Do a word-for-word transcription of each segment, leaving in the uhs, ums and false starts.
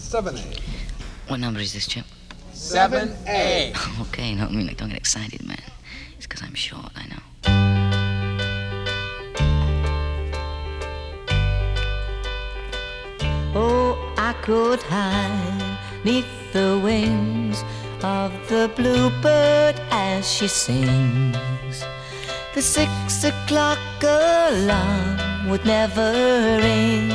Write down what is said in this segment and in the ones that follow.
seven A. What number is this, Chip? seven A. Okay, no, I mean, like, don't get excited, man. It's because I'm short, I know. Oh, I could hide neath the wings of the bluebird as she sings. The six o'clock alarm would never ring,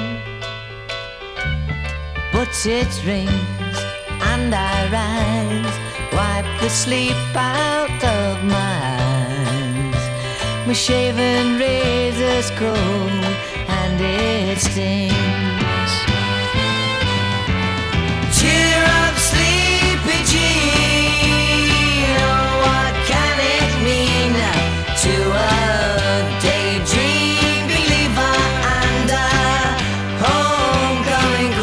but it rings and I rise, wipe the sleep out of my eyes. My shaven razor's cold and it stings. Cheer up, sleepy Jean. Oh, what can it mean to a daydream believer and a homecoming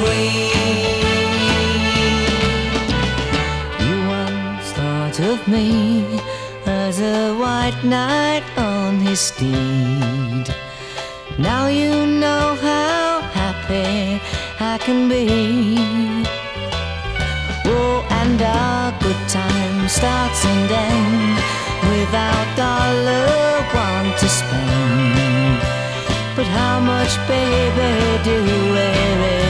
queen? You once thought of me as a white knight on his steed. Now you know how happy I can be. Oh, and our good time starts and ends without dollar one to spend. But how much, baby, do we really